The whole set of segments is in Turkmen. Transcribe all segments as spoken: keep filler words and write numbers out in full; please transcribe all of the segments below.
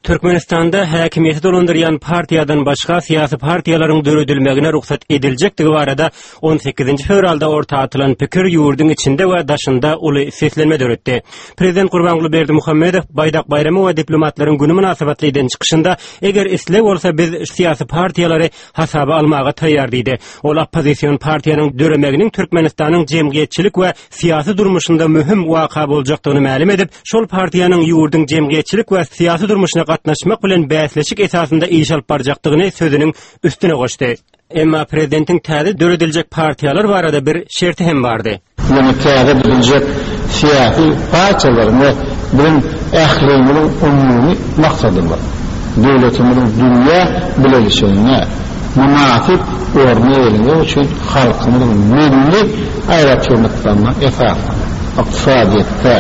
Türkmenistanda hakimiyeti dolandıryan partiyadan başka siyasi partiyaların döredilmegine ruhsat edilecekdigi barada on sekizinji fevralda orta atılan pikir yurdun içinde we daşında uly seslenme döretdi. Prezident Gurbanguly Berdimuhammedow Baydak bayramy we diplomatlaryň günü münasabetli eden çykyşynda eger isle bolsa biz siyasi partiyalary hasaba almaga taýýar diýdi. Ol opposision partiýanyň döremeginiň Türkmenistanyň jemgyýetçilik we siyasi durmuşynda mühim waka boljakdygyny ma'lum edip, şol partiýanyň yurdun jemgyýetçilik we siyasi durmuşyna gatnaşmak bilen bäsleşik esasında iş alyp barjakdygyny sözüniň üstüne goşdy. Emma prezidentiň täze dörediljek partiýalar barada bir şerti hem bardy. Yani täze dörediljek siyasi partiýalaryň we bilen ählimiň umumi maksady bar. Döwletimiň dünýä bileşigine münasip orny eline üçin halkymyň milli aýratçylyklaryna esasy iqtisadiýetde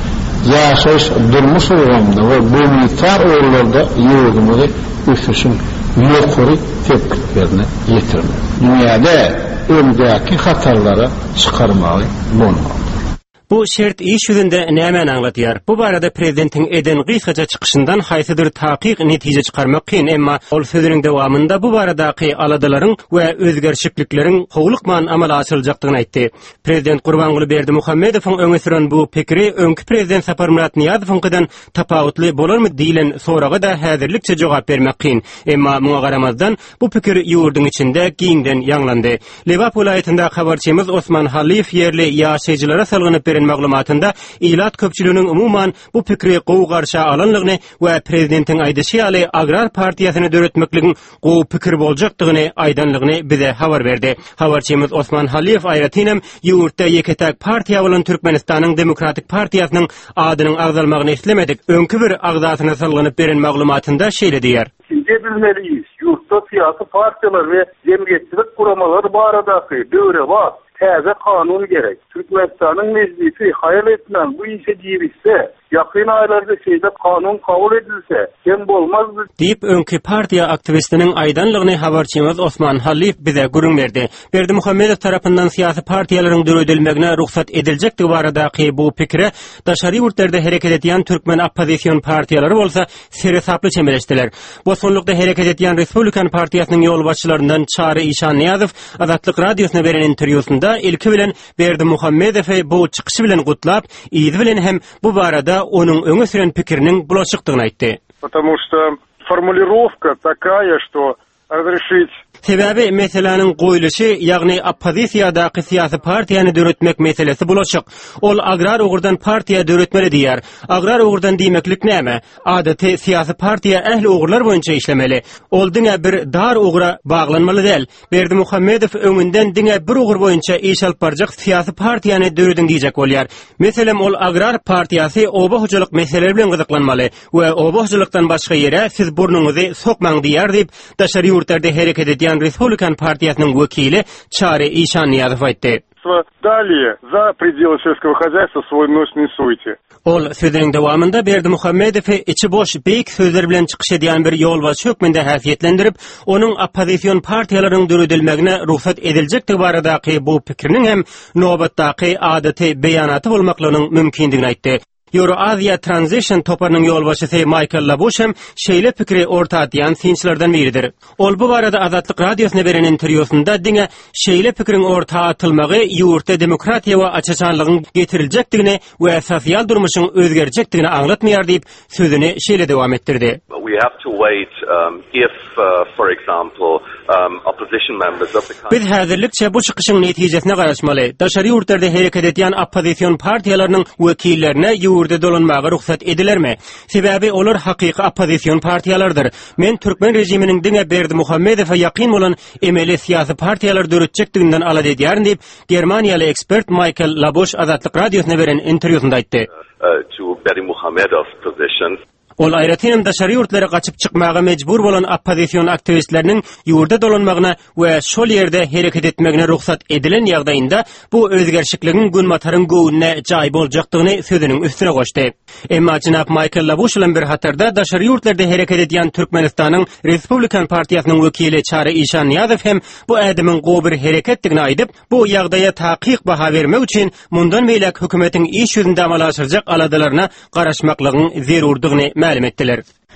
yaşayış durmuş uğramda ve bölümler oğullarda yurdumuzu üstüşün yukarı tepkilerine getirme. Dünyada öndeki hatarlara çıkarmalı bulmalı. Bu şert iş yüzünde näme anlatýar? Bu barada prezidentiň eden gysgaça çykyşyndan haýsydyr taqiq netije çykarmak kyn, emma ol sözüniň dowamında bu baradaky aladalaryň we özgerşiklikleriň howlukman amala açyljakdygyny aýtdy. Prezident Gurbanguly Berdimuhammedowyň öňe süren bu pikiri öňkü prezident Sapar Murat Niýazowyňkydan tapawutly bolarmy diýilen soraga da häzirlikçe jogap bermek kyn. Emma muňa garamazdan bu pikir ýurdun içinde giňden ýanglandy. Lebap welaýatynda habarçymyz Osman Halif yerli ýaşaýjylara salgynyp maglumatında ilat köpçülüğünün umuman bu pikri qow garşa alanlygyny we prezidentiň aýdyşy ýaly Agrar partiýasyny döretmekligiň qow pikir boljakdygyny aýdanlygyny bize habar berdi. Habarçymyz Osman Halif aýratynam ýurtda ýeketäk partiýa bolan Türkmenistanyň Demokratik partiýasynyň adynyň agdalmagyny islemedik. Öňkü bir agdasyna salgynyp beren maglumatynda şeýle diýär. Şimdi bilmeliyiz. Yurtta siyasi partiyalar ve cemiyetçilik kuramaları baradaky döwre var. Täze kanun gerek. Türkmenistan'ın meclisi hayal etmem bu işe girişse, yakın aylarda şeyde kanun kabul edilse, hem bolmazdı. Deyip öňkü partiya aktivistinin aýdanlygyny habarçymyz Osman Halif bize gurun berdi. Berdimuhammedow tarapyndan siyasi partiýalaryň döredilmegine ruhsat ediljekdigi baradaky bu pikire daşary ýurtlarda hereket edýän Türkmen opposision partiýalary bolsa seresaply çemeleşdiler. Bosonlukda hereket edýän Respublikan partiýasynyň ýol başçylaryndan Çary Işan Niýazow Azatlyk radiosyna beren interwýusynda ilki bilen Berdimuhammedowy bu çykyşy bilen gutlap, ýygy bilen hem bu barada onun öňe süren pikiriniň bulaşykdygyny aýtdy. Потому что формулировка такая, что разрешить Sebebi meselanyň goýuluşy, ýagny oppozisiýadaky siyasi partiýany döretmek meselesi bulaşyk. Ol agrar ugurdan partiýa döretmeli diýär. Agrar ugurdan diýmeklik näme? Adaty siyasi partiýa ähli ugurlar boýunça işlemeli. Ol diňe bir dar ugura baglanmaly däl. Berdimuhammedow öňünden diňe bir ugur boýunça iş alyp barjak siyasi partiýany döredin diýjek bolýar. Meselem ol agrar partiýasy oba hojalyk meseleleri bilen gyzyklanmaly we oba hojalykdan başga ýere siz burnuňuzy sokmaň diýär diýip daşary ýurtlarda hereket edýän Respublikan partiýasynyň wekili Çary Işan Niýazow aýtdy. Далее за пределы сельского хозяйства свой нос не суйте. Ol sözüniň dowamında Berdimuhammedowy içi boş beýik sözler bilen çykyş edýän bir ýolbaş hökmünde häsiýetlendirip, onuň opposision partiýalaryň döredilmegine ruhsat ediljekdigi baradaky bu pikiriniň hem nobatdaky adaty beýanaty bolmaklygynyň mümkindigini aýtdy. Euro-Asia Transition toparının yolbaşçısı Michael Labush hem şeýle pikri orta atýan sinçilerden biridir. Ol bu barada Azatlyk radiosyna beren interwýusynda diňe şeýle pikiriň orta atylmagy ýurtda demokratiýa we açaçanlygyň getiriljekdigini we sosial durmuşyň özgerjekdigini aňlatmaýar diýip sözüni şeýle dowam etdirdi. We have to wait um, if uh, for example um, opposition members of the country. Biz häzirlikçe bu çykyşyň netijesine garaşmaly. Daşary ýurtlarda hereket edýän opposision partiýalarynyň wekillerine ýurda dolanmaga ruhsat edilermi? Sebebi olar hakyky opposision partiýalardyr. Men Türkmen rejiminiň diňe Berdimuhammedowa ýakyn bolan emeli siyasi partiýalar döretjekdiginden alad edýär diýip Germaniýaly ekspert Michael Labush Azatlyk radiosyna beren interwýusynda aýtdy. To Berdimuhammedow's position. Ol aýratynam daşary ýurtlara gaçyp çykmaga mejbur bolan opposision aktivistleriniň ýurda dolanmagyna we şol ýerde hereket etmegine ruhsat edilen ýagdaýynda bu özgerşikligiň günmataryň göwüne jaý boljakdygyny sözüniň üstüne goşdy. Emma Jinap Michael Labush bilen bir hatarda daşary ýurtlarda hereket edýän Türkmenistanyň Respublikan partiýasynyň wekili Çary Işan Niýazow hem bu ädimiň gowy bir hereketdigini aýdyp, bu ýagdaýa taqiq baha bermek üçin mundan beýlek hökümetiň iş ýüzünde amal aşyrjak aladalaryna garaşmaklygyň zerurdygyny ma'lum etdiler.